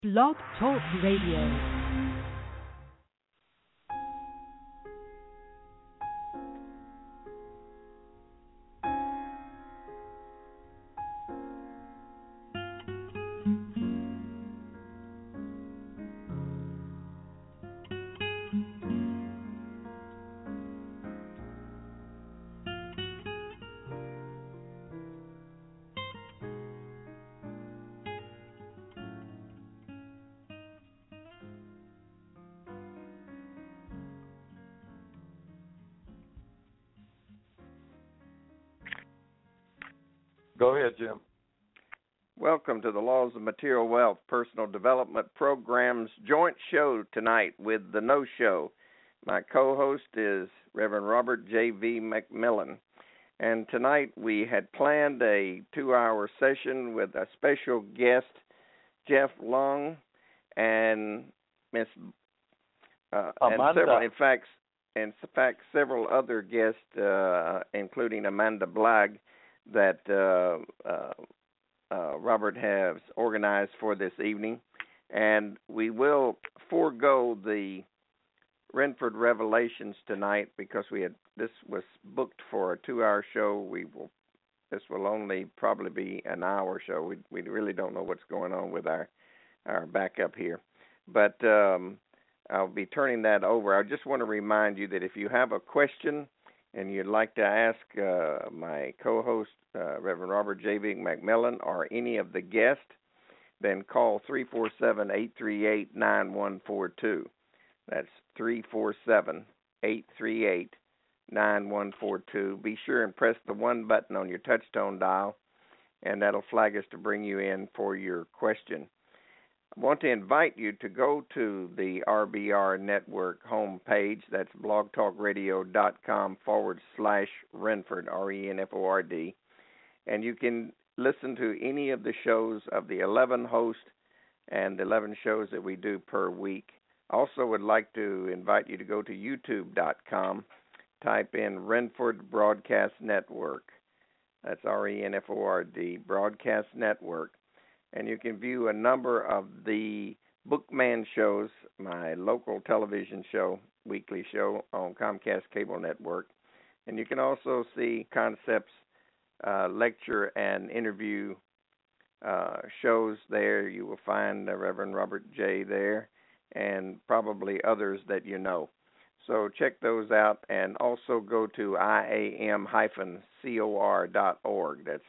Blog Talk Radio. Go ahead, Jim. Welcome to the Laws of Material Wealth Personal Development Program's joint show tonight with The No Show. My co-host is Reverend Robert J.V. McMillan. And tonight we had planned a 2-hour session with a special guest, Jeff Long, and Miss Amanda. In fact, several other guests, including Amanda Blagg, that Robert has organized for this evening. And we will forego the Renford Revelations tonight because this was booked for a 2-hour show. This will only probably be an hour show. We really don't know what's going on with our backup here. But I'll be turning that over. I just want to remind you that if you have a question and you'd like to ask my co-host, Reverend Robert J.V. McMillan, or any of the guests, then call 347-838-9142. That's 347-838-9142. Be sure and press the 1 button on your touch-tone dial, and that'll flag us to bring you in for your question. I want to invite you to go to the RBR Network homepage. That's blogtalkradio.com/Renford, RENFORD. And you can listen to any of the shows of the 11 hosts and the 11 shows that we do per week. Also would like to invite you to go to youtube.com, type in Renford Broadcast Network. That's RENFORD, Broadcast Network. And you can view a number of the Bookman shows, my local television show, weekly show on Comcast Cable Network. And you can also see Concepts lecture and interview shows there. You will find Reverend Robert J. there and probably others that you know. So check those out, and also go to iam-cor.org. That's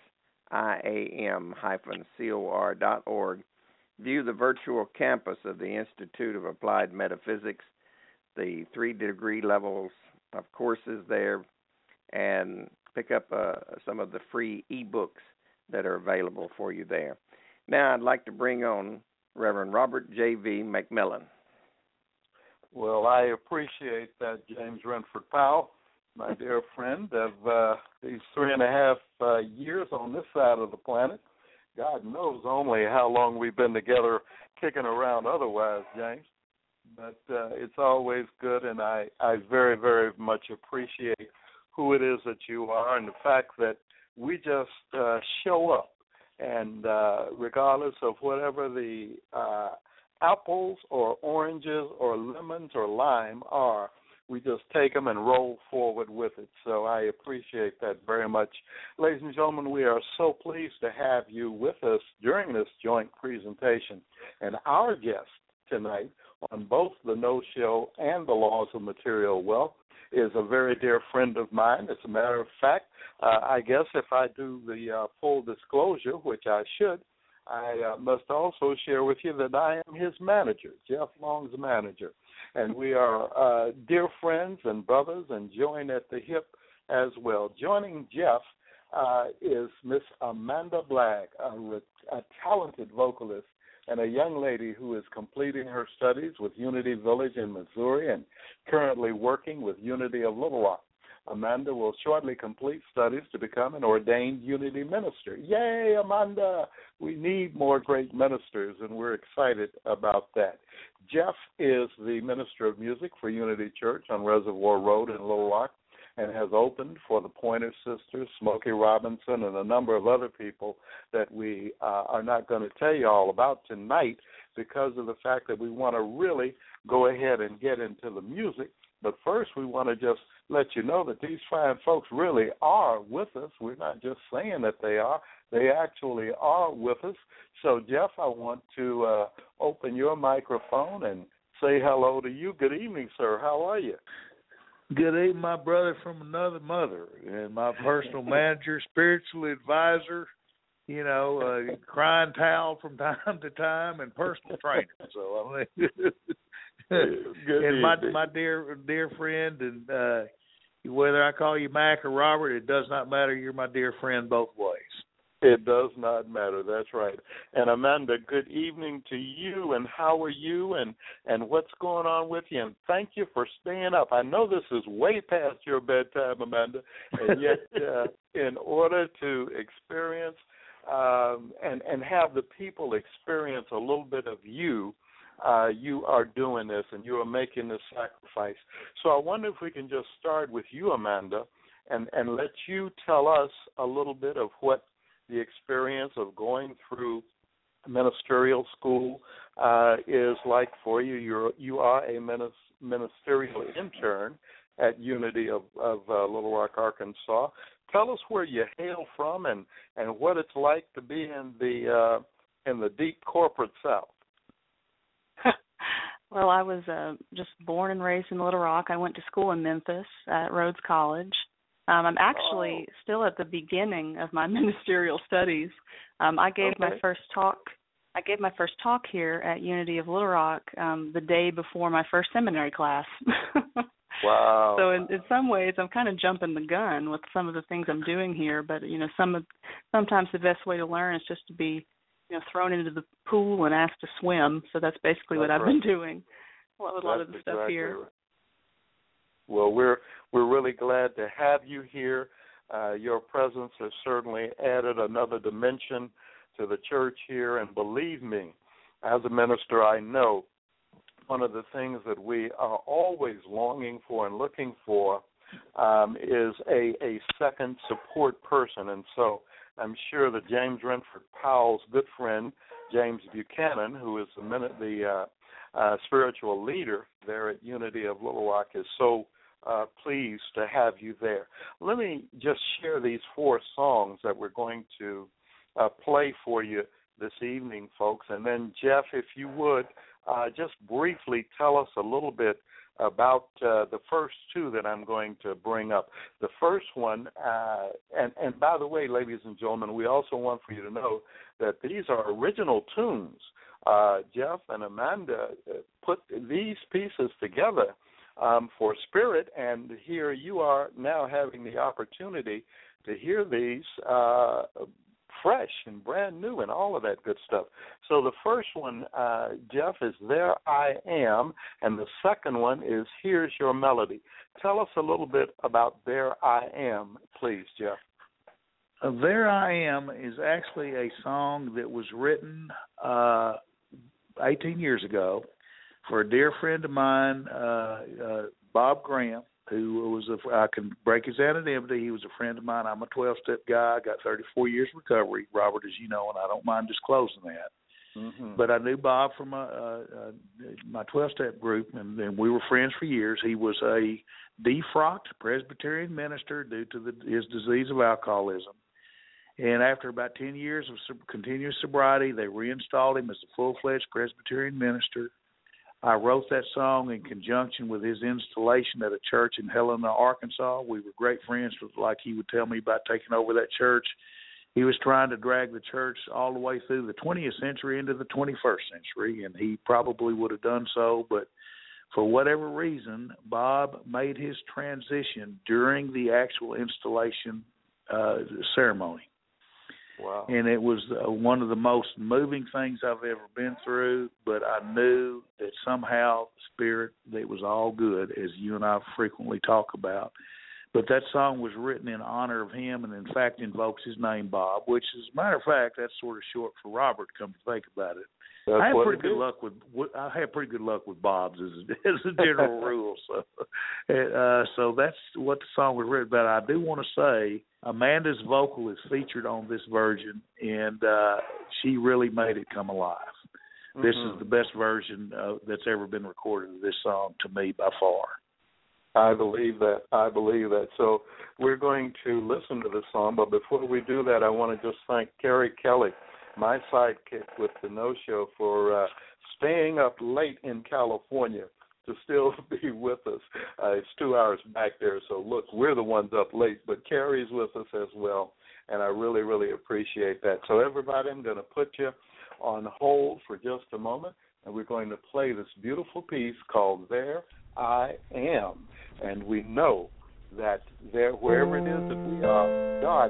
iam-cor.org. View the virtual campus of the Institute of Applied Metaphysics, the 3 degree levels of courses there, and pick up some of the free e-books that are available for you there. Now I'd like to bring on Reverend Robert J.V. McMillan. Well, I appreciate that, James Renford Powell, my dear friend of these 3.5 years on this side of the planet. God knows only how long we've been together kicking around otherwise, James. But it's always good, and I very, very much appreciate who it is that you are and the fact that we just show up. And regardless of whatever the apples or oranges or lemons or lime are, we just take them and roll forward with it. So I appreciate that very much. Ladies and gentlemen, we are so pleased to have you with us during this joint presentation. And our guest tonight on both the No Show and the Laws of Material Wealth is a very dear friend of mine. As a matter of fact, I guess if I do the full disclosure, which I should, I must also share with you that I am his manager, Jeff Long's manager. And we are dear friends and brothers and join at the hip as well. Joining Jeff is Miss Amanda Blagg, a talented vocalist and a young lady who is completing her studies with Unity Village in Missouri and currently working with Unity of Little Rock. Amanda will shortly complete studies to become an ordained Unity minister. Yay, Amanda! We need more great ministers, and we're excited about that. Jeff is the minister of music for Unity Church on Reservoir Road in Little Rock and has opened for the Pointer Sisters, Smokey Robinson, and a number of other people that we are not going to tell you all about tonight. because of the fact that we want to really go ahead and get into the music. But first, we want to just let you know that these fine folks really are with us. We're not just saying that they are. They actually are with us. So, Jeff, I want to open your microphone and say hello to you. Good evening, sir. How are you? Good evening, my brother from another mother, and my personal manager, spiritual advisor, crying towel from time to time, and personal trainer. So I mean, and my dear friend, and whether I call you Mac or Robert, it does not matter. You're my dear friend both ways. It does not matter. That's right. And Amanda, good evening to you. And how are you? And what's going on with you? And thank you for staying up. I know this is way past your bedtime, Amanda, and yet in order to experience and have the people experience a little bit of you, you are doing this and you are making this sacrifice. So I wonder if we can just start with you, Amanda, and let you tell us a little bit of what the experience of going through ministerial school is like for you. You are a ministerial intern at Unity of Little Rock, Arkansas. Tell us where you hail from and what it's like to be in the deep corporate South. Well, I was just born and raised in Little Rock. I went to school in Memphis at Rhodes College. I'm actually still at the beginning of my ministerial studies. I gave my first talk. I gave my first talk here at Unity of Little Rock the day before my first seminary class. Wow! So in some ways, I'm kind of jumping the gun with some of the things I'm doing here. But sometimes the best way to learn is just to be, thrown into the pool and asked to swim. So that's basically what I've been doing. A lot of the stuff here. Right. Well, we're really glad to have you here. Your presence has certainly added another dimension to the church here. And believe me, as a minister, I know one of the things that we are always longing for and looking for is a second support person. And so I'm sure that James Renford Powell's good friend, James Buchanan, who is the spiritual leader there at Unity of Little Rock, is so pleased to have you there. Let me just share these 4 songs that we're going to play for you this evening, folks. And then, Jeff, if you would, just briefly tell us a little bit about the first 2 that I'm going to bring up. The first one, and by the way, ladies and gentlemen, we also want for you to know that these are original tunes. Jeff and Amanda put these pieces together for Spirit, and here you are now having the opportunity to hear these fresh and brand new and all of that good stuff. So the first one, Jeff, is There I Am, and the second one is Here's Your Melody. Tell us a little bit about There I Am, please, Jeff. There I Am is actually a song that was written 18 years ago for a dear friend of mine, Bob Graham, who was I can break his anonymity. He was a friend of mine. I'm a 12-step guy. I got 34 years recovery, Robert, as you know, and I don't mind disclosing that. Mm-hmm. But I knew Bob from my 12-step group, and we were friends for years. He was a defrocked Presbyterian minister due to his disease of alcoholism. And after about 10 years of continuous sobriety, they reinstalled him as a full-fledged Presbyterian minister. I wrote that song in conjunction with his installation at a church in Helena, Arkansas. We were great friends, like he would tell me about taking over that church. He was trying to drag the church all the way through the 20th century into the 21st century, and he probably would have done so, but for whatever reason, Bob made his transition during the actual installation ceremony. Wow. And it was one of the most moving things I've ever been through, but I knew that somehow Spirit, that was all good, as you and I frequently talk about. But that song was written in honor of him and, in fact, invokes his name, Bob, which, as a matter of fact, that's sort of short for Robert, come to think about it. I have pretty good luck with Bob's as a general rule. So that's what the song was written about. I do want to say Amanda's vocal is featured on this version, and she really made it come alive. This is the best version that's ever been recorded of this song to me by far. I believe that. So we're going to listen to this song, but before we do that, I want to just thank Carrie Kelly, my sidekick with the No Show, for staying up late in California to still be with us. It's 2 hours back there, so look, we're the ones up late, but Carrie's with us as well, and I really, really appreciate that. So everybody, I'm going to put you on hold for just a moment, and we're going to play this beautiful piece called There I Am. And we know that there, wherever it is that we are, God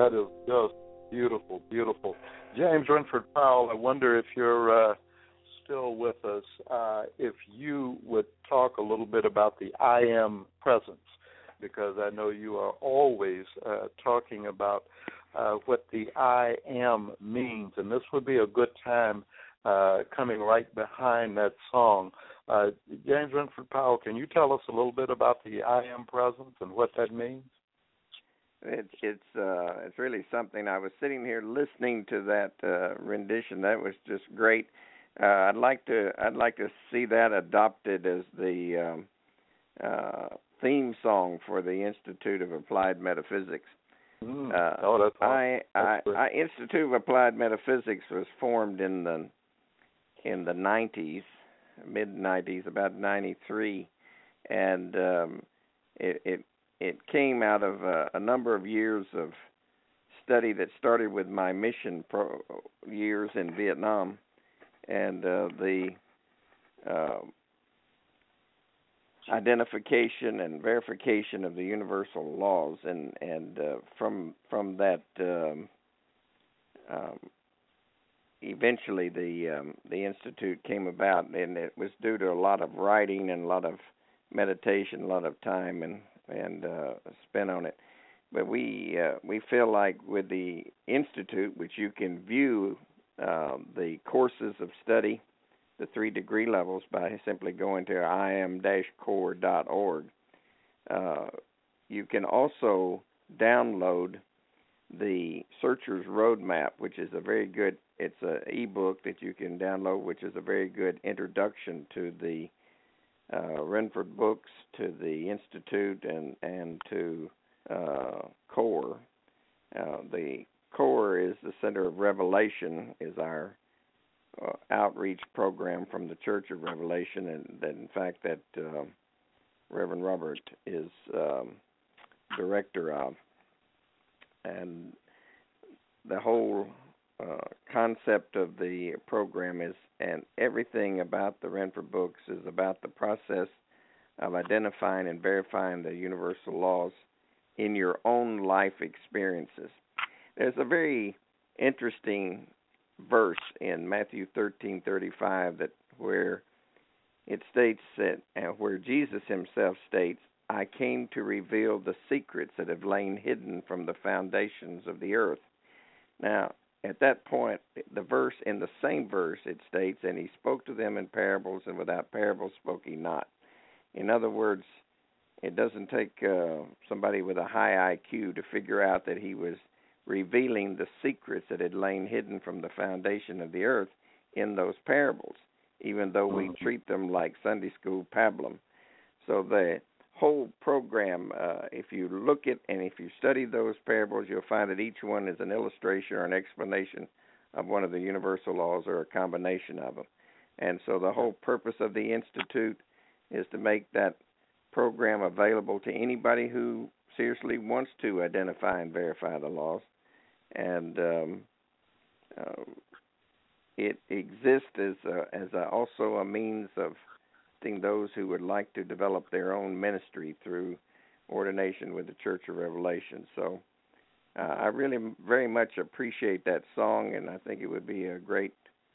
That is just beautiful, beautiful. James Renford Powell, I wonder if you're still with us, if you would talk a little bit about the I am presence, because I know you are always talking about what the I am means, and this would be a good time coming right behind that song. James Renford Powell, can you tell us a little bit about the I am presence and what that means? It's really something. I was sitting here listening to that rendition. That was just great. I'd like to see that adopted as the theme song for the Institute of Applied Metaphysics. That's awesome. Institute of Applied Metaphysics was formed in the 90s, mid 90s, about 93, and it came out of a number of years of study that started with my mission years in Vietnam, and the identification and verification of the universal laws, and from that, eventually the institute came about, and it was due to a lot of writing and a lot of meditation, a lot of time and spent on it. But we feel like with the institute, which you can view the courses of study, the 3 degree levels, by simply going to iam-core.org. You can also download the Searcher's Roadmap, which is a very good, it's an e-book that you can download, which is a very good introduction to the Renford books, to the Institute, and to CORE. The CORE is the Center of Revelation, is our outreach program from the Church of Revelation, and that, in fact, that Reverend Robert is director of. And the whole concept of the program is, and everything about the Renford books is about the process of identifying and verifying the universal laws in your own life experiences. There's a very interesting verse in Matthew 13:35 that where it states that, where Jesus himself states, "I came to reveal the secrets that have lain hidden from the foundations of the earth." Now, at that point, the verse, in the same verse, it states, "And he spoke to them in parables, and without parables spoke he not." In other words, it doesn't take somebody with a high IQ to figure out that he was revealing the secrets that had lain hidden from the foundation of the earth in those parables, even though we treat them like Sunday school pablum. So the whole program, if you look at and if you study those parables, you'll find that each one is an illustration or an explanation of one of the universal laws, or a combination of them. And so the whole purpose of the Institute is to make that program available to anybody who seriously wants to identify and verify the laws. And it exists as also a means of those who would like to develop their own ministry through ordination with the Church of Revelation. So I really very much appreciate that song, and I think it would be a great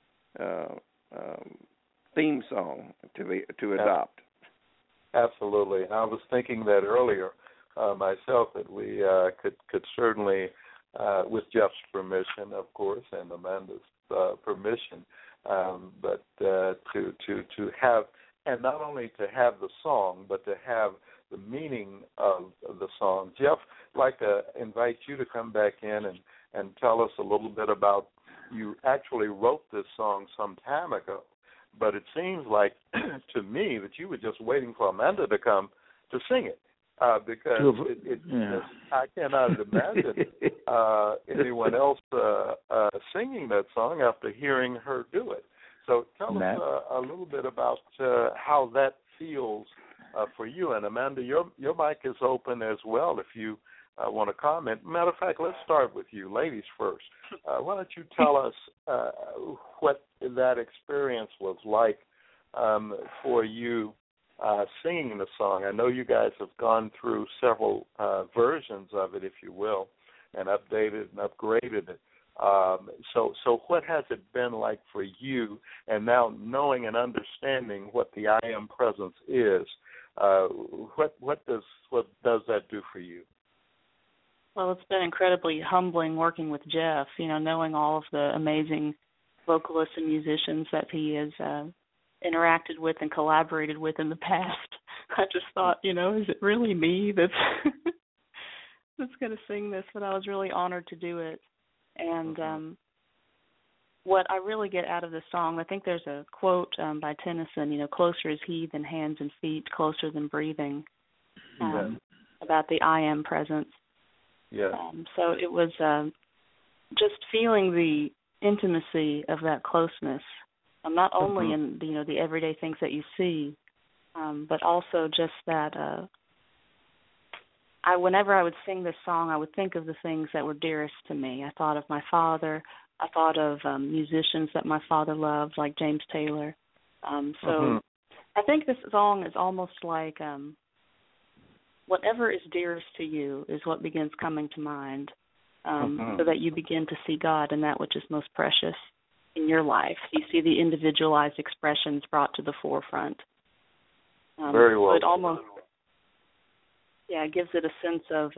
theme song to adopt. Absolutely. And I was thinking that earlier myself, that we could certainly, with Jeff's permission, of course, and Amanda's permission, but to have, and not only to have the song, but to have the meaning of the song. Jeff, I'd like to invite you to come back in and tell us a little bit about, you actually wrote this song some time ago, but it seems like to me that you were just waiting for Amanda to come to sing it, because I cannot imagine anyone else singing that song after hearing her do it. So tell us a little bit about how that feels for you. And Amanda, your mic is open as well if you want to comment. Matter of fact, let's start with you, ladies first. Why don't you tell us what that experience was like for you singing the song? I know you guys have gone through several versions of it, if you will. and updated and upgraded it. So what has it been like for you? And now knowing and understanding what the I Am Presence is, what does that do for you? Well, it's been incredibly humbling working with Jeff, knowing all of the amazing vocalists and musicians that he has interacted with and collaborated with in the past. I just thought, is it really me that's going to sing this? But I was really honored to do it. And what I really get out of this song, I think there's a quote by Tennyson, closer is he than hands and feet, closer than breathing, about the I Am Presence. Yeah. So it was just feeling the intimacy of that closeness, not only in the everyday things that you see, but also just that. Whenever I would sing this song, I would think of the things that were dearest to me. I thought of my father. I thought of musicians that my father loved, like James Taylor. So I think this song is almost like whatever is dearest to you is what begins coming to mind, so that you begin to see God in that which is most precious in your life. You see the individualized expressions brought to the forefront. Very well. So it almost, it gives it a sense of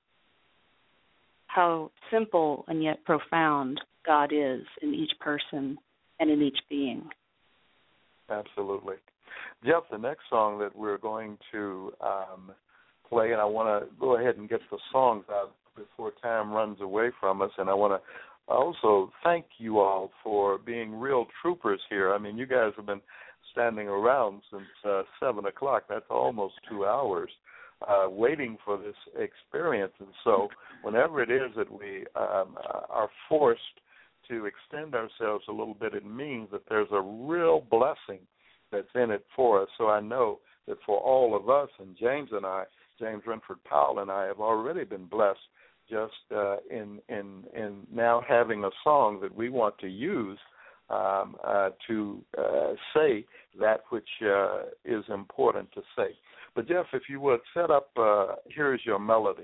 how simple and yet profound God is in each person and in each being. Absolutely. Jeff, the next song that we're going to play, and I want to go ahead and get the songs out before time runs away from us, and I want to also thank you all for being real troopers here. I mean, you guys have been standing around since 7 o'clock. That's almost 2 hours. Waiting for this experience. And so whenever it is that we are forced to extend ourselves a little bit, it means that there's a real blessing that's in it for us. So I know that for all of us, and James Renford Powell and I have already been blessed just in now having a song that we want to use to say that which is important to say. But Jeff, if you would set up, here's your melody.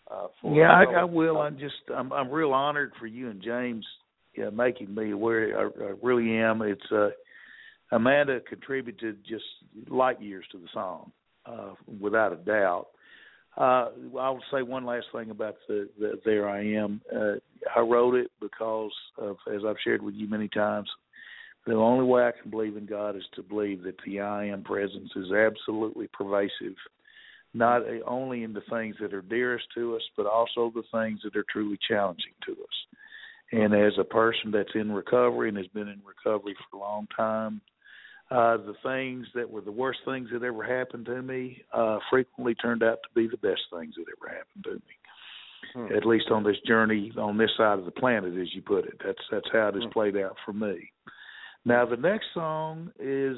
I will. I'm real honored for you and James making me aware. I really am. It's Amanda contributed just light years to the song, without a doubt. I'll say one last thing about the There I Am. I wrote it because of, as I've shared with you many times, the only way I can believe in God is to believe that the I Am presence is absolutely pervasive, not only in the things that are dearest to us, but also the things that are truly challenging to us. And as a person that's in recovery and has been in recovery for a long time, the things that were the worst things that ever happened to me frequently turned out to be the best things that ever happened to me. At least on this journey, on this side of the planet, as you put it. That's how it has played out for me. Now, the next song is,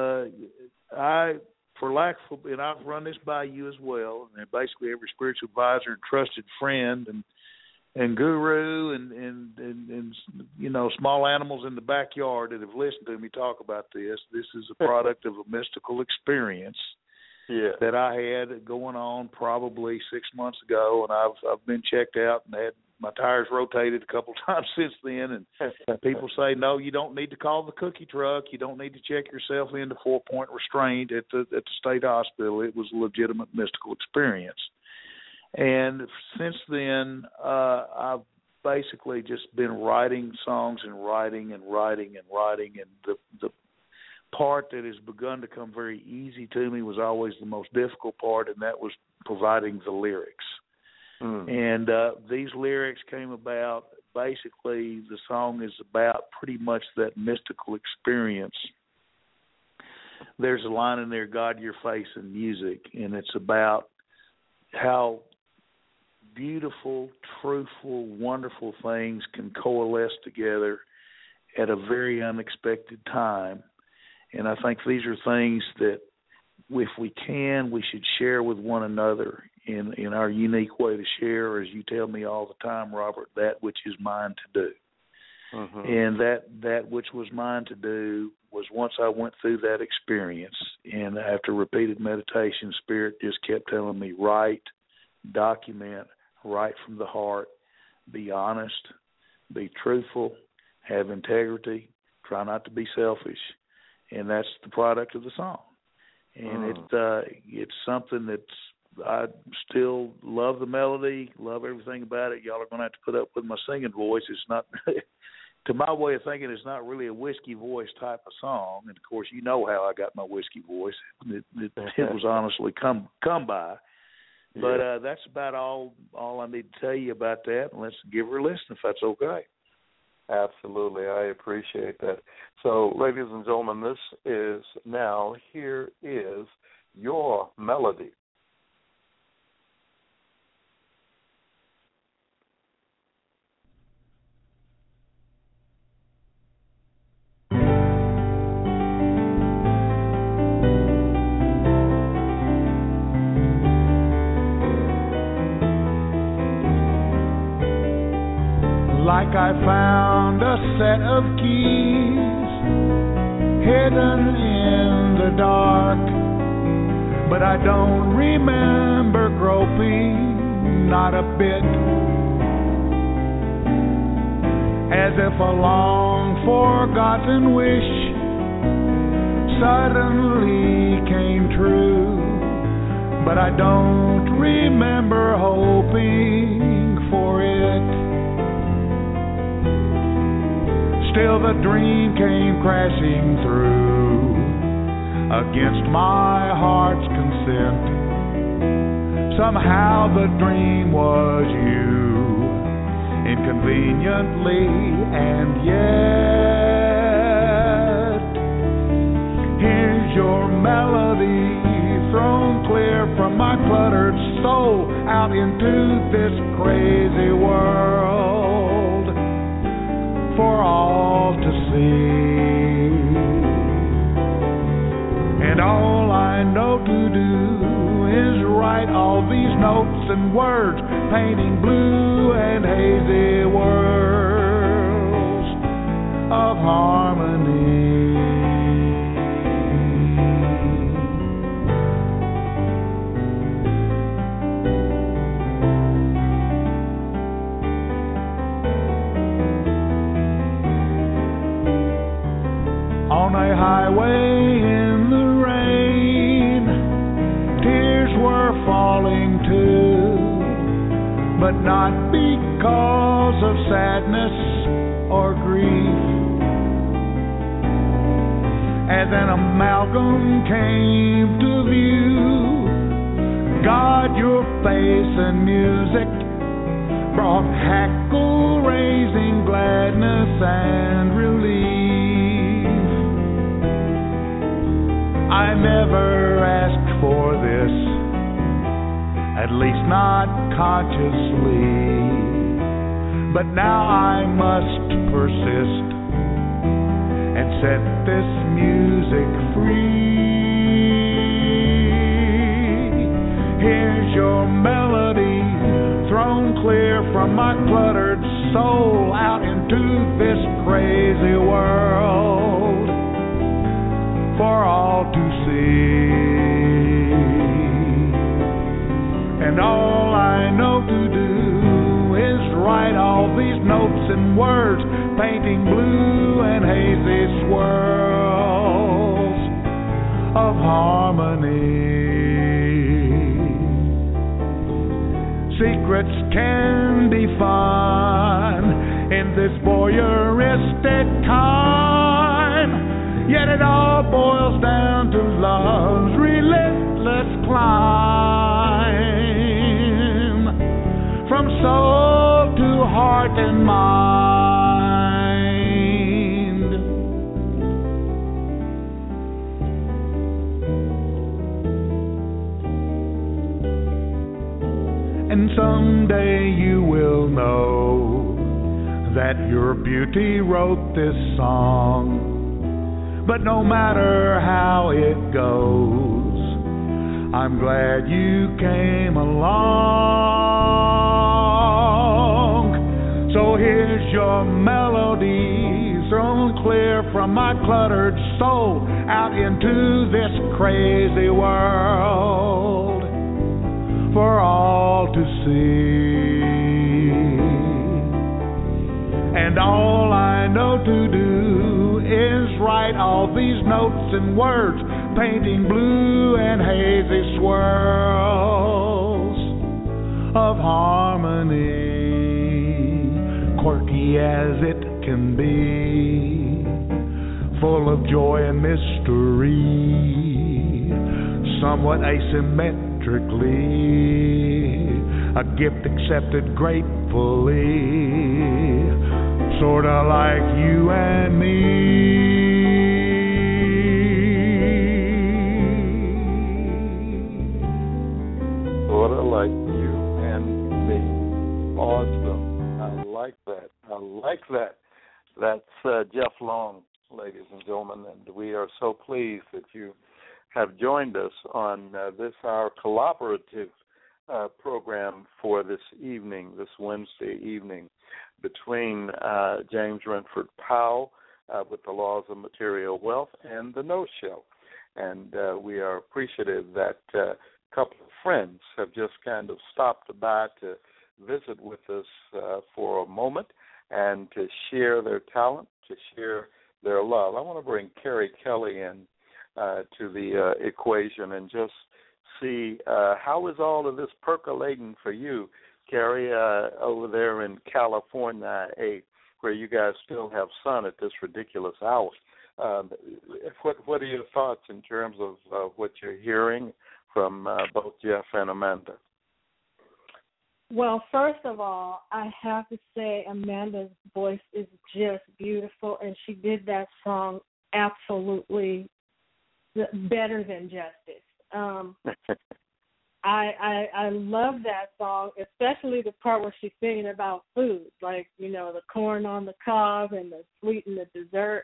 and I've run this by you as well, and basically every spiritual advisor and trusted friend and guru and small animals in the backyard that have listened to me talk about this. This is a product of a mystical experience that I had going on probably 6 months ago, and I've been checked out and had my tires rotated a couple times since then, and people say, no, you don't need to call the cookie truck. You don't need to check yourself into 4-point restraint at the state hospital. It was a legitimate mystical experience. And since then, I've basically just been writing songs and writing. And the part that has begun to come very easy to me was always the most difficult part, and that was providing the lyrics. And these lyrics came about, basically the song is about pretty much that mystical experience. There's a line in there, God, your face and music, and it's about how beautiful, truthful, wonderful things can coalesce together at a very unexpected time. And I think these are things that, if we can, we should share with one another in our unique way to share, as you tell me all the time, Robert, that which is mine to do. And that which was mine to do was, once I went through that experience, and after repeated meditation, Spirit just kept telling me, write, document, write from the heart, be honest, be truthful, have integrity, try not to be selfish, and that's the product of the song. And it's something that's, I still love the melody, love everything about it. Y'all are going to have to put up with my singing voice. It's not, to my way of thinking, it's not really a whiskey voice type of song. And, of course, you know how I got my whiskey voice. It was honestly come by. But that's about all I need to tell you about that. And let's give her a listen if that's okay. Absolutely. I appreciate that. So, ladies and gentlemen, here is Your Melody. Like I found a set of keys hidden in the dark, but I don't remember groping, not a bit. As if a long forgotten wish suddenly came true, but I don't remember hoping for it. Still the dream came crashing through against my heart's consent. Somehow the dream was you, inconveniently, and yet here's your melody thrown clear from my cluttered soul out into this crazy world for all to see. And all I know to do is write all these notes and words, painting blue and hazy worlds of harmony. On a highway in the rain, tears were falling too, but not because of sadness or grief. As an amalgam came to view, God, your face and music brought hackle-raising gladness and relief. I never asked for this, at least not consciously, but now I must persist and set this music free. Here's your melody thrown clear from my cluttered soul out into this crazy world for all to see. And all I know to do is write all these notes and words, painting blue and hazy swirls of harmony. Secrets can be fun in this voyeuristic time, yet it all boils down to love's relentless climb from soul to heart and mind. And someday you will know that your beauty wrote this song. But no matter how it goes, I'm glad you came along. So here's your melody thrown clear from my cluttered soul out into this crazy world for all to see. And all I know to do is write all these notes and words, painting blue and hazy swirls of harmony, quirky as it can be, full of joy and mystery, somewhat asymmetrically, a gift accepted gratefully, sorta like you and me. Sorta like you and me. Awesome. I like that. I like that. That's Jeff Long, ladies and gentlemen, and we are so pleased that you have joined us on this, our collaborative program for this evening, this Wednesday evening, between James Renford Powell with the Laws of Material Wealth and the No Show. And we are appreciative that a couple of friends have just kind of stopped by to visit with us for a moment and to share their talent, to share their love. I want to bring Carrie Kelly in to the equation and just see how is all of this percolating for you, Carrie, over there in California, where you guys still have sun at this ridiculous hour. What are your thoughts in terms of what you're hearing from both Jeff and Amanda? Well, first of all, I have to say Amanda's voice is just beautiful, and she did that song absolutely better than justice. I love that song, especially the part where she's singing about food, like, you know, the corn on the cob and the sweet and the dessert.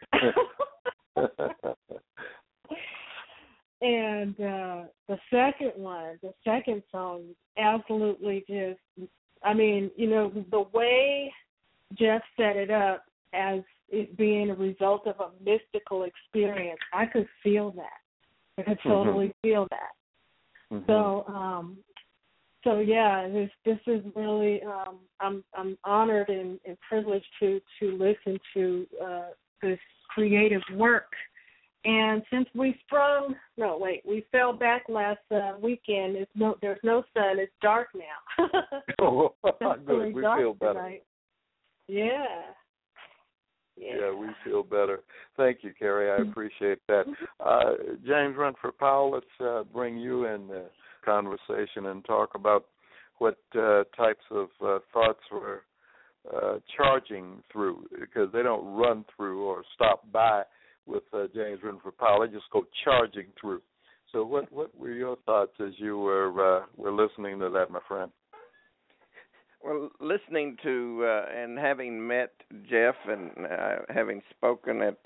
And the second song, absolutely just, I mean, you know, the way Jeff set it up as it being a result of a mystical experience, I could feel that. I could totally feel that. Mm-hmm. So yeah, this is really, I'm honored and privileged to listen to this creative work. And since we fell back last weekend. There's no sun. It's dark now. Oh, good. We feel better. Tonight. Yeah. Yeah, we feel better. Thank you, Carrie. I appreciate that. James Renford Powell, let's bring you in the conversation and talk about what types of thoughts we're charging through, because they don't run through or stop by with James Renford Powell. They just go charging through. So what were your thoughts as you were listening to that, my friend? Well, listening to and having met Jeff and having spoken at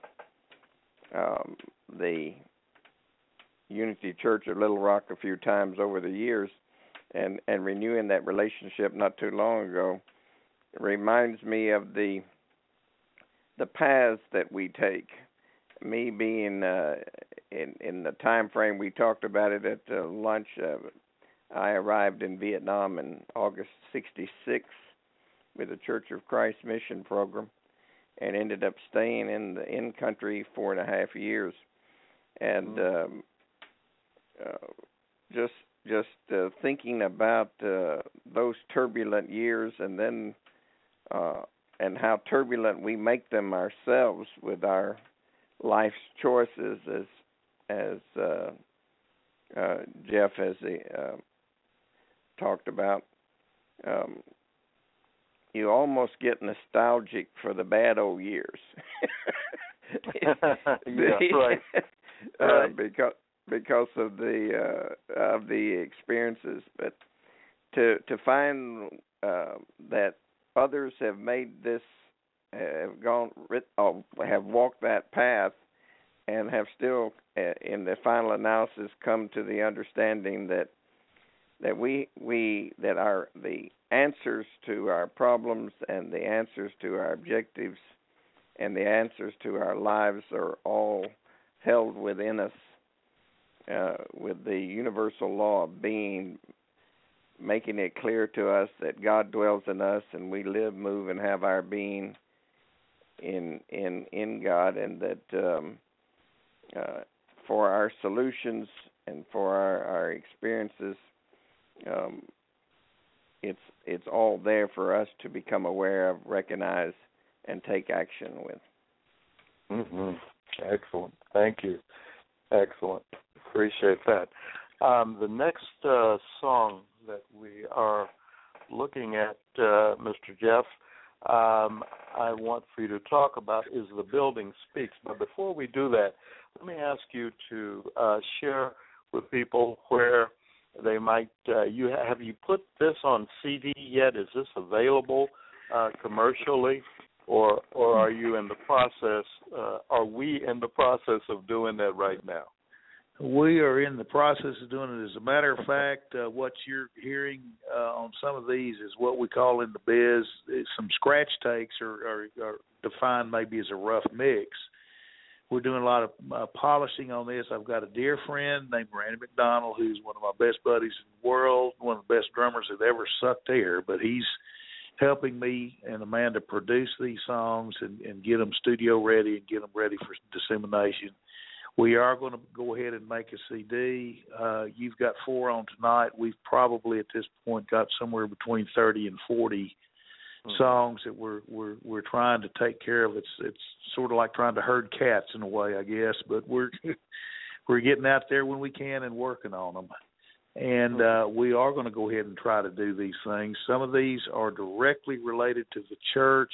the Unity Church of Little Rock a few times over the years and renewing that relationship not too long ago, it reminds me of the paths that we take. Me being in the time frame we talked about it at lunch, I arrived in Vietnam in August '66 with the Church of Christ mission program, and ended up staying in the in-country 4.5 years, and just thinking about those turbulent years, and then and how turbulent we make them ourselves with our life's choices, as Jeff has talked about. You almost get nostalgic for the bad old years. Yeah, right. Because of the experiences, but to find that others have made this, have walked that path, and have still, in the final analysis, come to the understanding that the answers to our problems and the answers to our objectives and the answers to our lives are all held within us, with the universal law of being making it clear to us that God dwells in us, and we live, move, and have our being in God, and that for our solutions and for our experiences, it's all there for us to become aware of, recognize, and take action with. Mm-hmm. Excellent. Thank you. Excellent. Appreciate that. The next song that we are looking at, Mr. Jeff, I want for you to talk about is The Building Speaks. But before we do that, let me ask you to share with people where they might. Have you put this on CD yet? Is this available commercially, or are you in the process? Are we in the process of doing that right now? We are in the process of doing it. As a matter of fact, what you're hearing on some of these is what we call in the biz some scratch takes, or defined maybe as a rough mix. We're doing a lot of polishing on this. I've got a dear friend named Randy McDonald, who's one of my best buddies in the world, one of the best drummers that ever sucked air, but he's helping me and Amanda produce these songs and get them studio ready and get them ready for dissemination. We are going to go ahead and make a CD. You've got 4 on tonight. We've probably at this point got somewhere between 30 and 40 songs that we're trying to take care of. It's sort of like trying to herd cats in a way, I guess, but we're getting out there when we can and working on them. And we are going to go ahead and try to do these things. Some of these are directly related to the church,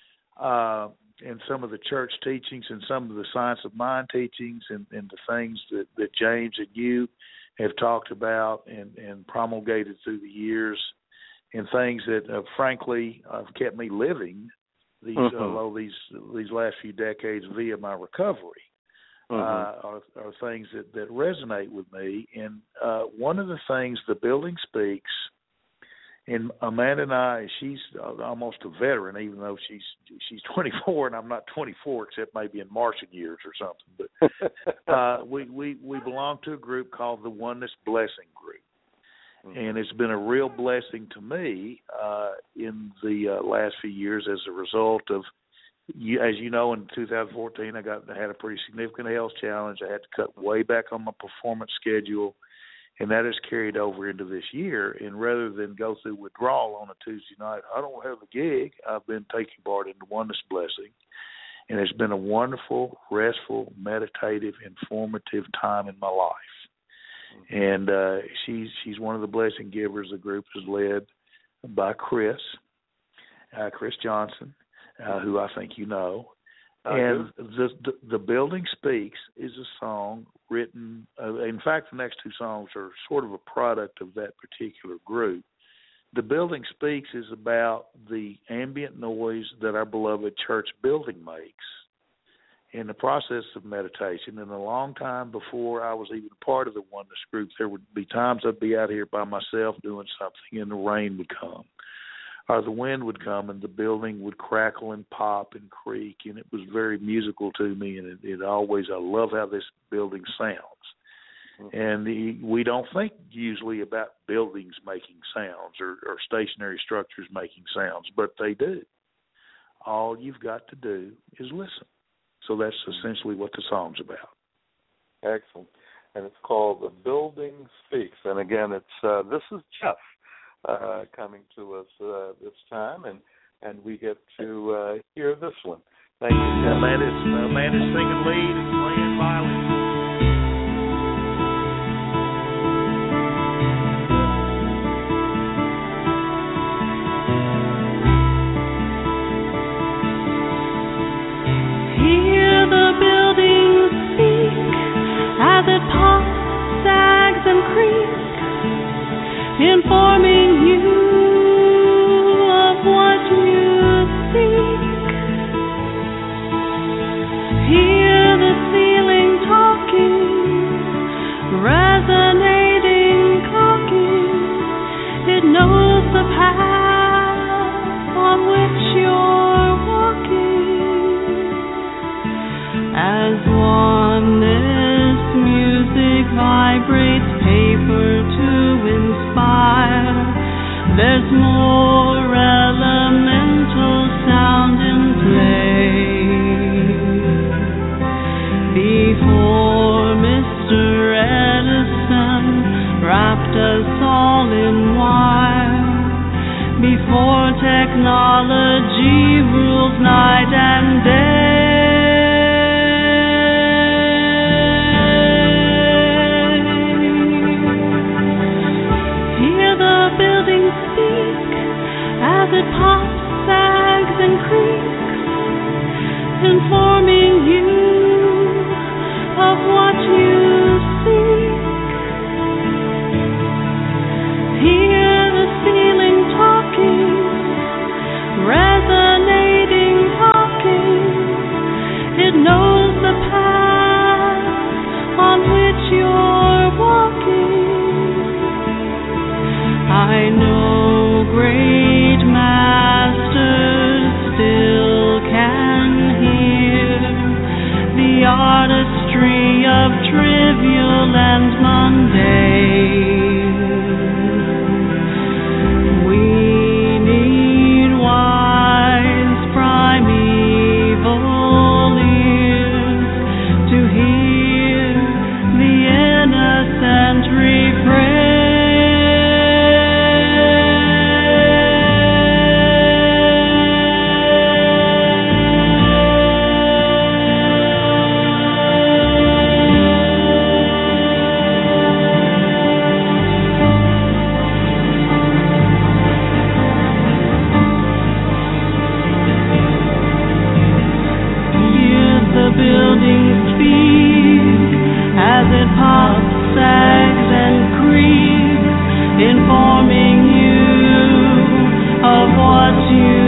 and some of the church teachings and some of the science of mind teachings and the things that James and you have talked about and promulgated through the years, and things that, frankly, have kept me living these last few decades via my recovery. Are things that resonate with me. And one of the things, The Building Speaks, and Amanda and I, she's almost a veteran, even though she's 24 and I'm not 24, except maybe in Martian years or something. But we belong to a group called the Oneness Blessing Group. And it's been a real blessing to me in the last few years as a result of, as you know, in 2014, I had a pretty significant health challenge. I had to cut way back on my performance schedule, and that has carried over into this year. And rather than go through withdrawal on a Tuesday night, I don't have a gig. I've been taking part in the Oneness Blessing, and it's been a wonderful, restful, meditative, informative time in my life. And she's one of the blessing givers. The group is led by Chris Johnson, who I think you know. And the Building Speaks is a song written, in fact, the next 2 songs are sort of a product of that particular group. The Building Speaks is about the ambient noise that our beloved church building makes in the process of meditation. And a long time before I was even part of the Oneness group, there would be times I'd be out here by myself doing something, and the rain would come, or the wind would come, and the building would crackle and pop and creak, and it was very musical to me, and it always, I love how this building sounds. And we don't think usually about buildings making sounds or stationary structures making sounds, but they do. All you've got to do is listen. So that's essentially what the song's about. Excellent. And it's called The Building Speaks. And again, it's this is Jeff coming to us this time, and we get to hear this one. Thank you, Jeff. Amanda's singing lead and playing violin. As it pops, sags, and creaks, informing you of what you seek. Hear the ceiling talking, resonating, clocking. It knows the path on which you're walking. As oneness music vibrates paper to inspire, technology rules night and day. Hear the buildings speak as it pops, sags, and creaks, informing you of what you seek. Hear the ceiling talking, resonating talking. It knows the path on which you're walking. I know great masters still can hear the artistry of trivial and mundane. We need wise primeval ears to hear the innocent refrain. Hear the buildings speak as it pops, sags, and creaks, informing you of what you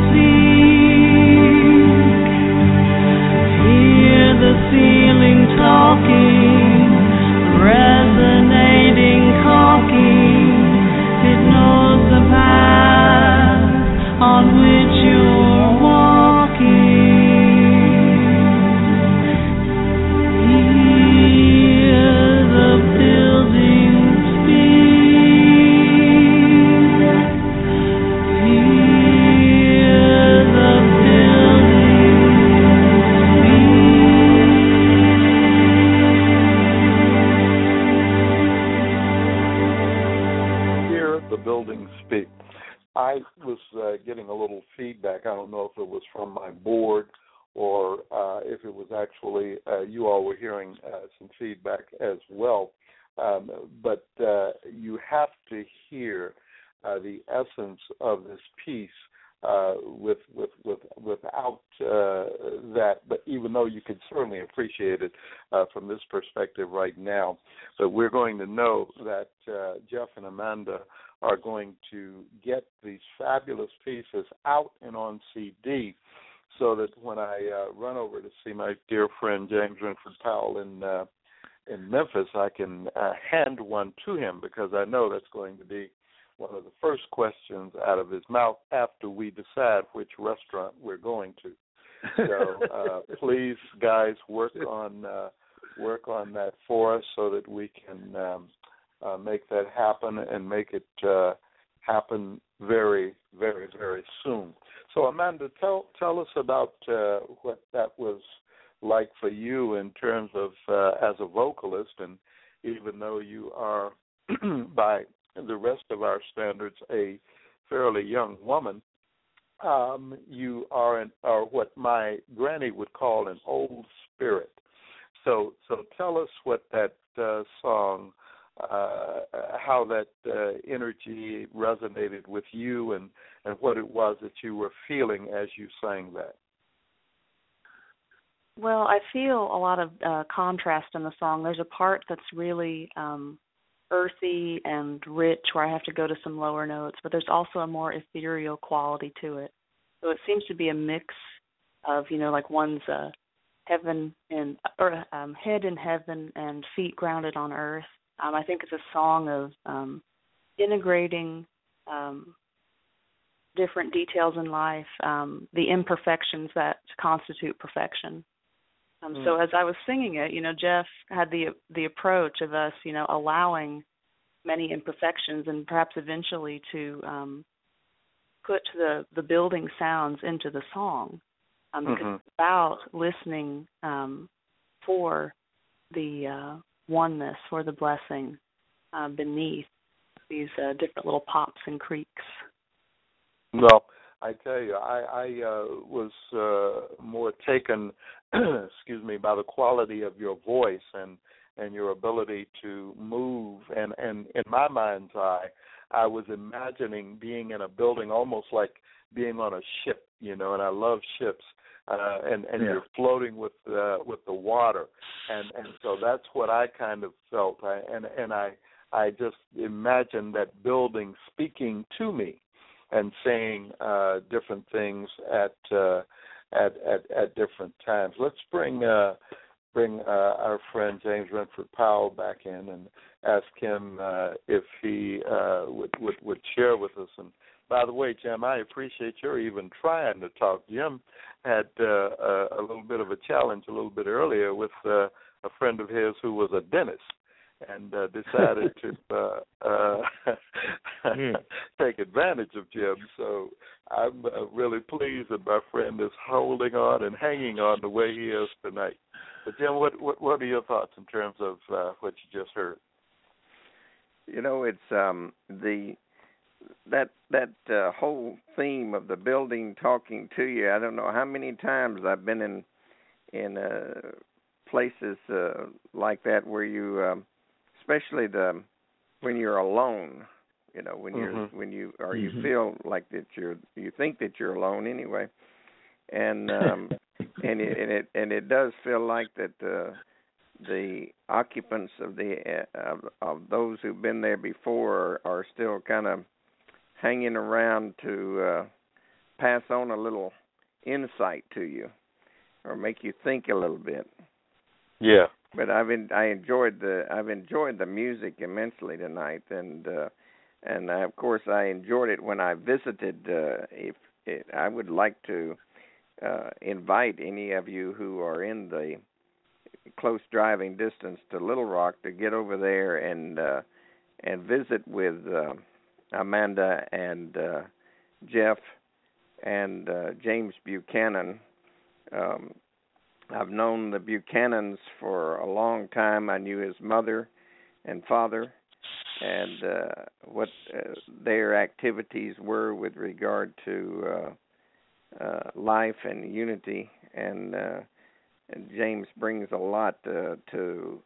seek. Hear the ceiling talking, resonating, caulking. It knows the path on which you're walking. Hear the buildings speak. Hear the buildings speak. Hear the buildings speak. I was getting a little feedback. I don't know if it was from my board or if it was actually you all were hearing some feedback as well. But you have to hear the essence of this piece without that. But even though you could certainly appreciate it from this perspective right now, but we're going to know that Jeff and Amanda are going to get these fabulous pieces out and on CD, so that when I run over to see my dear friend James Renford Powell in Memphis, I can hand one to him, because I know that's going to be one of the first questions out of his mouth after we decide which restaurant we're going to. So please, guys, work on that for us so that we can make that happen and make it happen very, very, very soon. So, Amanda, tell us about what that was like for you in terms of as a vocalist, and even though you are, by the rest of our standards, a fairly young woman, you are what my granny would call an old spirit. So tell us what that song, how that energy resonated with you, and what it was that you were feeling as you sang that. Well, I feel a lot of contrast in the song. There's a part that's really earthy and rich, where I have to go to some lower notes, but there's also a more ethereal quality to it. So it seems to be a mix of, like one's heaven and or head in heaven and feet grounded on earth. I think it's a song of integrating different details in life, the imperfections that constitute perfection. So as I was singing it, Jeff had the approach of us, allowing many imperfections and perhaps eventually to put the building sounds into the song. Because it's about listening for the oneness, for the blessing beneath these different little pops and creaks. Well, I tell you, I was more taken, excuse me, by the quality of your voice and your ability to move. And in my mind's eye, I was imagining being in a building almost like being on a ship, and I love ships. And you're floating with the water, and so that's what I kind of felt. I just imagined that building speaking to me and saying different things at different times. Let's bring our friend James Renford Powell back in and ask him if he would share with us. And by the way, Jim, I appreciate your even trying to talk. Jim had a little bit of a challenge a little bit earlier with a friend of his who was a dentist and decided to take advantage of Jim. So I'm really pleased that my friend is holding on and hanging on the way he is tonight. But Jim, what are your thoughts in terms of what you just heard? It's that whole theme of the building talking to you. I don't know how many times I've been in places like that where you, especially when you're alone. When you feel like that you think that you're alone anyway, and it does feel like that the occupants of those who've been there before are still kind of hanging around to pass on a little insight to you or make you think a little bit. Yeah. But I've enjoyed the music immensely tonight, and of course I enjoyed it when I visited. I would like to invite any of you who are in the close driving distance to Little Rock to get over there and visit with Amanda and Jeff and James Buchanan. I've known the Buchanans for a long time. I knew his mother and father and what their activities were with regard to life and unity. And James brings a lot to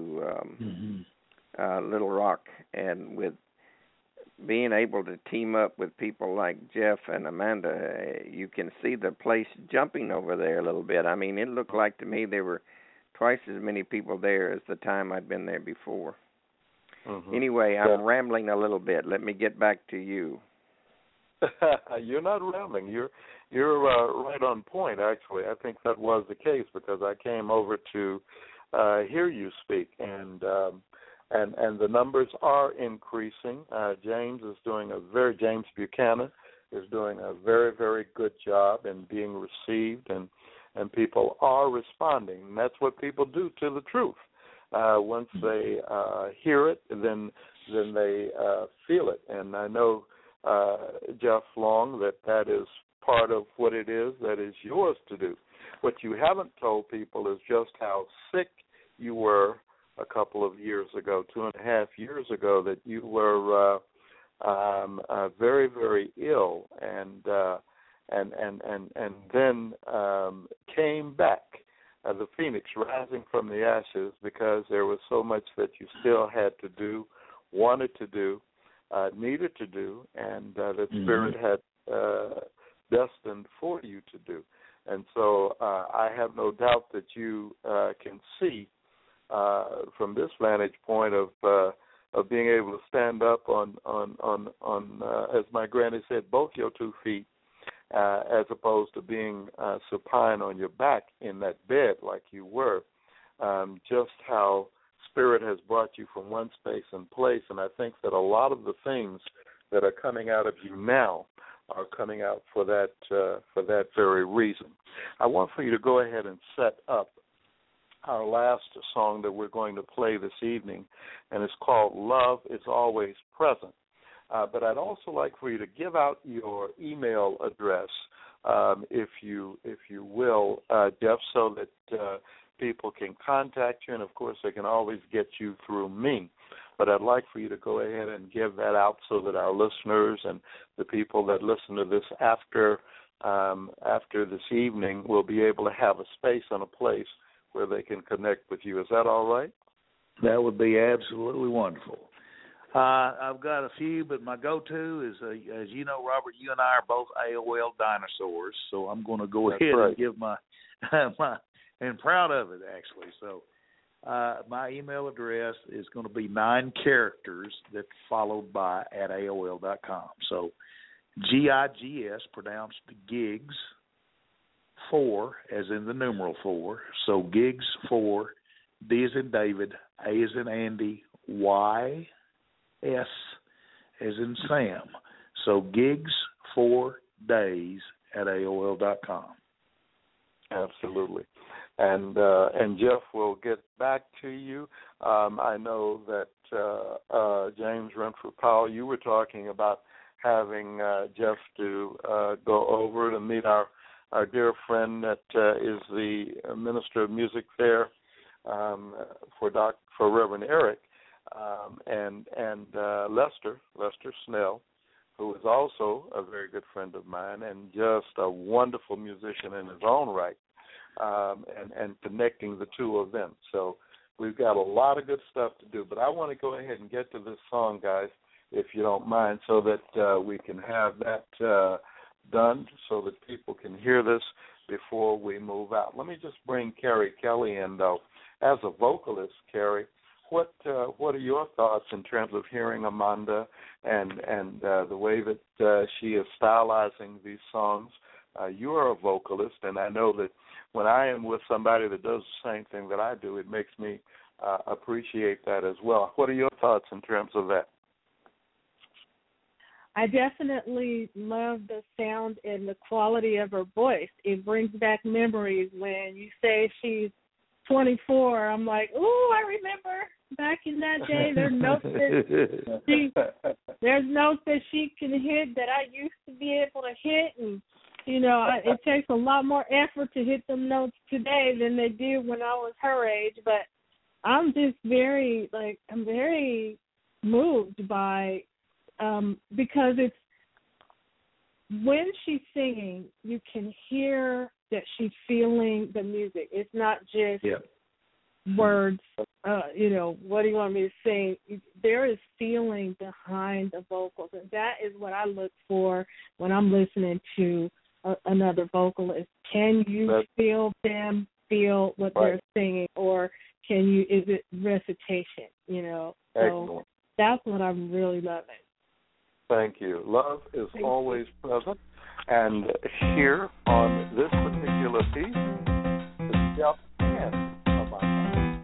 Little Rock, and with being able to team up with people like Jeff and Amanda, you can see the place jumping over there a little bit. I mean, it looked like to me there were twice as many people there as the time I'd been there before. Mm-hmm. Anyway, I'm rambling a little bit. Let me get back to you. You're not rambling. You're right on point, actually. I think that was the case because I came over to hear you speak, and the numbers are increasing. James Buchanan is doing a very, very good job in being received, and people are responding. And that's what people do to the truth. Once they hear it, then they feel it. And I know, Jeff Long, that is part of what it is that is yours to do. What you haven't told people is just how sick you were a couple of years ago, 2.5 years ago, that you were very, very ill, and then came back, the phoenix rising from the ashes, because there was so much that you still had to do, wanted to do, needed to do, and that Spirit had destined for you to do. And so I have no doubt that you can see from this vantage point of being able to stand up on as my granny said, both your 2 feet, as opposed to being supine on your back in that bed like you were. Just how Spirit has brought you from one space and place, and I think that a lot of the things that are coming out of you now are coming out for that very reason. I want for you to go ahead and set up our last song that we're going to play this evening, and it's called Love is Always Present. But I'd also like for you to give out your email address, if you will, Jeff, so that people can contact you, and, of course, they can always get you through me. but I'd like for you to go ahead and give that out so that our listeners and the people that listen to this after this evening will be able to have a space and a place where they can connect with you. Is that all right? That would be absolutely wonderful. I've got a few, but my go-to is, as you know, Robert, you and I are both AOL dinosaurs, so I'm going to go ahead and give my and proud of it, actually. So my email address is going to be 9 characters that's followed by at AOL.com. So GIGS, pronounced gigs, 4, as in the numeral 4. So gigs 4, D as in David, A as in Andy, Y, S as in Sam. So gigs 4 days at AOL.com. Absolutely. And Jeff will get back to you. I know that James Renford Powell, you were talking about having Jeff to go over to meet our dear friend that is the Minister of Music there for Reverend Eric, and Lester Snell, who is also a very good friend of mine and just a wonderful musician in his own right, and connecting the two of them. So we've got a lot of good stuff to do, but I want to go ahead and get to this song, guys, if you don't mind, so that we can have that done so that people can hear this before we move out. Let me just bring Carrie Kelly in, though. As a vocalist, Carrie, what are your thoughts in terms of hearing Amanda and the way that she is stylizing these songs? You are a vocalist, and I know that when I am with somebody that does the same thing that I do, it makes me appreciate that as well. What are your thoughts in terms of that? I definitely love the sound and the quality of her voice. It brings back memories. When you say she's 24, I'm like, ooh, I remember back in that day. There's notes that she can hit that I used to be able to hit, and it takes a lot more effort to hit them notes today than they did when I was her age. But I'm just very moved by. Because it's when she's singing, you can hear that she's feeling the music. It's not just words, what do you want me to sing? There is feeling behind the vocals, and that is what I look for when I'm listening to another vocalist. Can you feel them feel what they're singing, or is it recitation, So Excellent. That's what I'm really loving. Thank you. Love is always present. And here on this particular piece is Jeff and Amanda.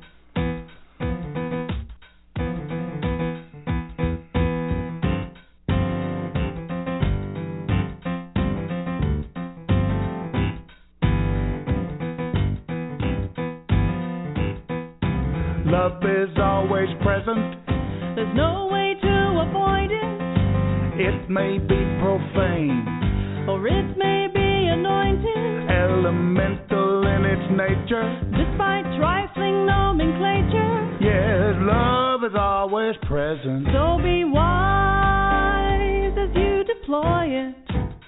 Love is always present. There's no way to avoid it. It may be profane, or it may be anointed, elemental in its nature, despite trifling nomenclature. Yes, love is always present. So be wise as you deploy it.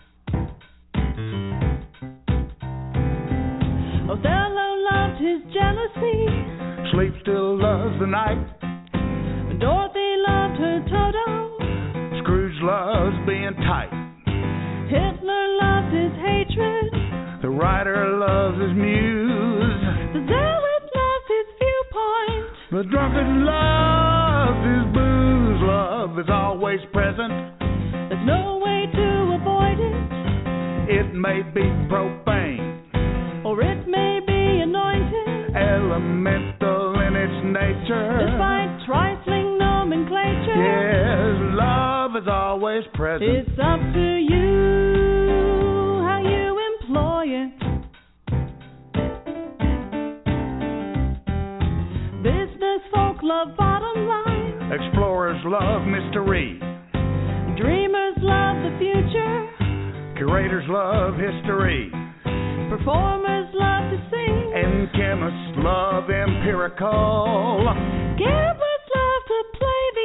Othello loved his jealousy. Sleep still loves the night. Dorothy loved her Toto. Scrooge loves being tight. Hitler loved his hatred. The writer loves his muse. The zealot loves his viewpoint. The drunkard loves his booze. Love is always present. There's no way to avoid it. It may be profane, or it may be anointed, elemental in its nature, despite trifling nomenclature. Yes, love is always present. It's up to you how you employ it. Business folk love bottom line. Explorers love mystery. Dreamers love the future. Curators love history. Performers love to sing. And chemists love empirical. Gamblers love to play the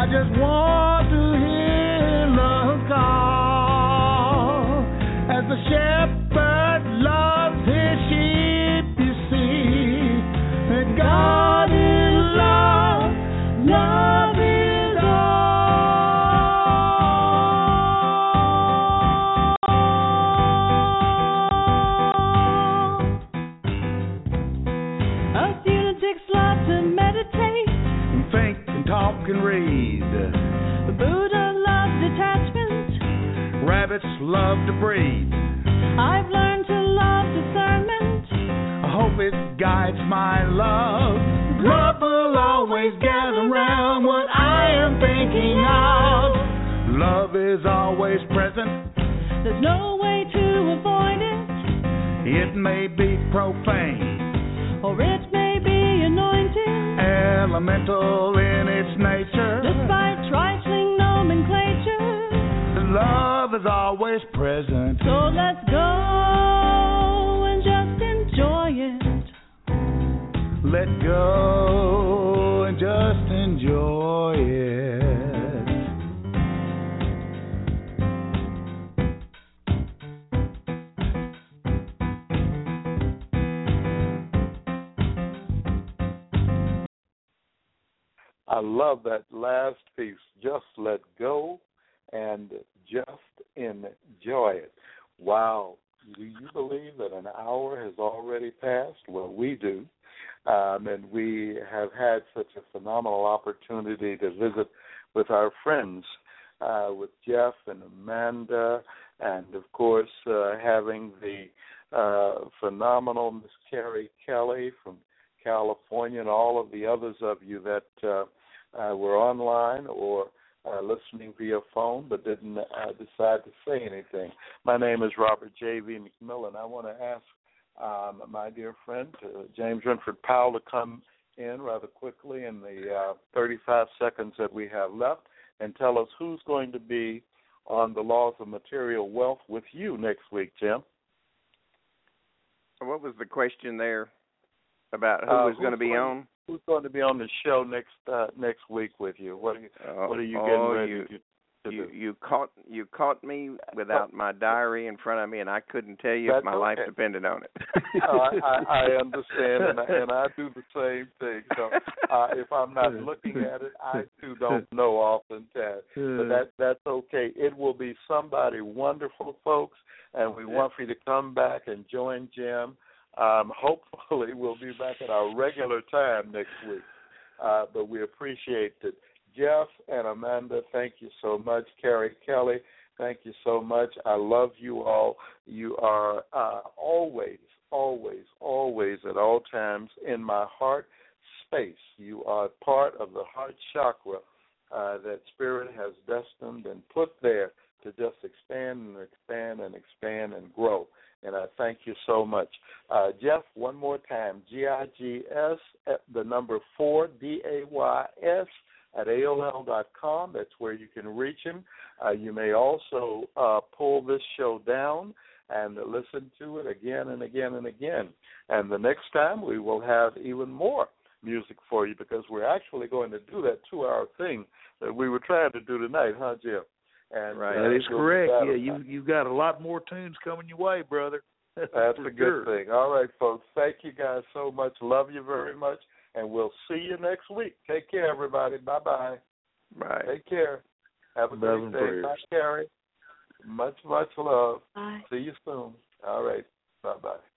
I just want to hear love call as the shepherd loves his sheep, you see. That God is love, love is all. A student takes love to meditate. And think and talk and read. The Buddha loves detachment. Rabbits love to breed. I've learned to love discernment. I hope it guides my love. Love will always gather round what I am thinking of. Love is always present. There's no way to avoid it, It may be profane, or it may be anointed. elemental in its nature. Despite trifling nomenclature, Love is always present. so let's go and just enjoy it. Let go and just enjoy it. I love that last piece. Just let go and just enjoy it. Wow. Do you believe that an hour has already passed? Well, we do. And we have had such a phenomenal opportunity to visit with our friends, with Jeff and Amanda, and, of course, having the phenomenal Miss Carrie Kelly from California, and all of the others of you that were online or listening via phone but didn't decide to say anything. My name is Robert J.V. McMillan. I want to ask my dear friend, James Renford Powell, to come in rather quickly in the 35 seconds that we have left and tell us who's going to be on the Laws of Material Wealth with you next week, Jim. What was the question there about who was going to be on? Who's going to be on the show next week with you? What are you getting ready to do? You caught me without my diary in front of me, and I couldn't tell you if my life depended on it. I understand, and I do the same thing. So if I'm not looking at it, I too don't know oftentimes. But that's okay. It will be somebody wonderful, folks, and we want for you to come back and join Jim. Hopefully we'll be back at our regular time next week. But we appreciate it. Jeff and Amanda, thank you so much. Carrie Kelly, thank you so much. I love you all. You are always, always, always at all times in my heart space. You are part of the heart chakra that Spirit has destined and put there to just expand and expand and expand and grow. And I thank you so much. Jeff, one more time, GIGS, the number 4, DAYS, at AOL.com. That's where you can reach him. You may also pull this show down and listen to it again and again and again. And the next time we will have even more music for you, because we're actually going to do that 2-hour thing that we were trying to do tonight, huh, Jim? And, right. That is correct. Yeah, you've got a lot more tunes coming your way, brother. That's a good thing. All right, folks. Thank you guys so much. Love you very much. And we'll see you next week. Take care, everybody. Bye-bye. Bye. Take care. Have a great day. Bye, Carrie. Much, much love. Bye. See you soon. All right. Bye-bye.